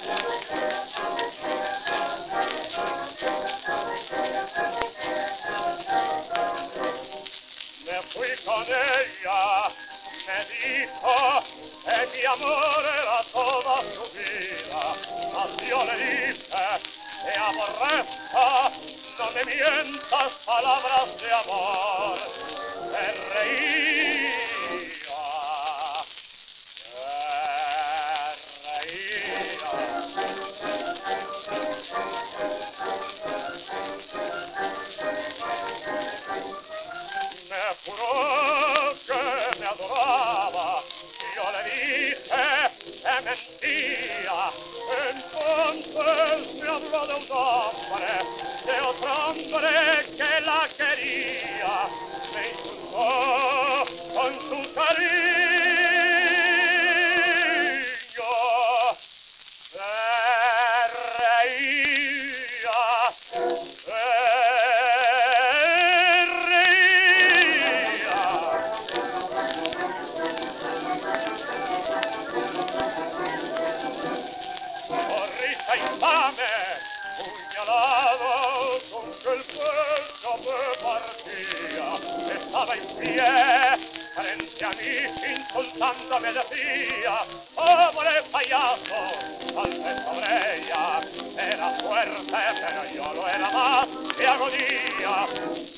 Me fui con ella, me dijo que mi amor era toda su vida, mas yo le dije, te aborrezco, no me mientas palabras de amor. Se reía, se reía. Me juró que me adoraba, yo le dije que mentía. Entonces me habló de un hombre, de otro hombre que la quería. Me insultó con su cariño. Se reía, infame, puñalado con que el pecho me partía. Estaba en pie frente a mí, insultándome decía, pobre payaso, salve sobre ella. Era fuerte, pero yo lo era más de agonía.